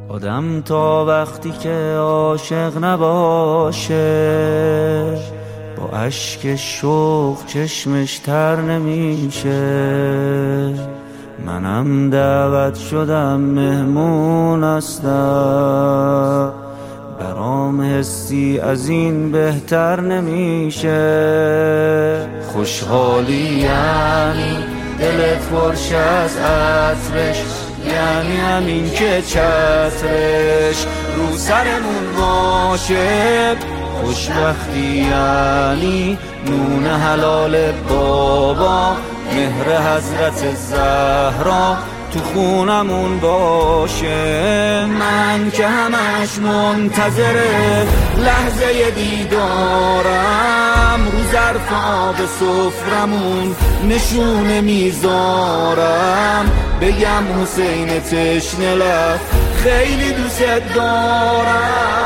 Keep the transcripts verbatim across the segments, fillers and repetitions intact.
آدم تا وقتی که عاشق نباشه با اشک شوق چشمش تر نمیشه. منم دعوت شدم مهمون هستم، برام حسی از این بهتر نمیشه. خوشحالی یعنی دلت پرش از عطرش، یعنی همین که چترش رو سرمون باشه. خوشبختی یعنی نون حلال بابا، مهر حضرت زهرا تو خونمون باشه. من که همش منتظر لحظه دیدارم، رو ظرف آب سفرمون نشونه میذارم، بگم حسین تشنه لب خیلی دوست دارم.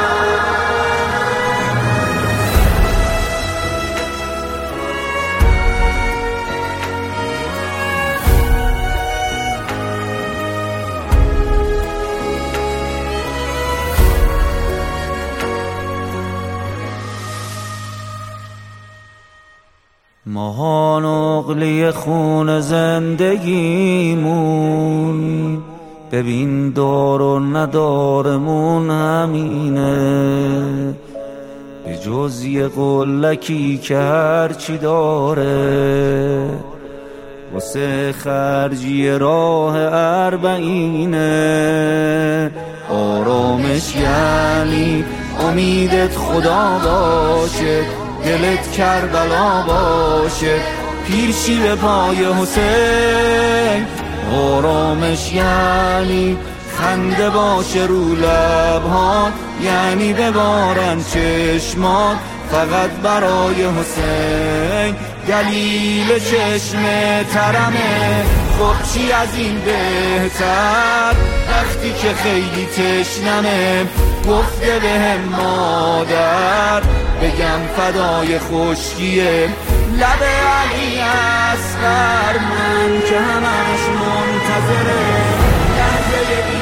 ماهان اغلی خون زندگیمون، ببین دار و ندارمون همینه. به جز یه قلکی که هرچی داره واسه خرجی راه اربعینه. آرامش یعنی امیدت خدا باشه، دلت کربلا باشه، پیرشی به پای حسین. آرامش یعنی خنده باشه رو لبها، یعنی ببارن چشمات فقط برای حسین. دلیل چشم ترمه، خب چی از این بهتر؟ وقتی که خیلی تشنمه گفته بهم مادر، بگم فدای خشکیه لب علی اصغر. من که همش منتظره لحظه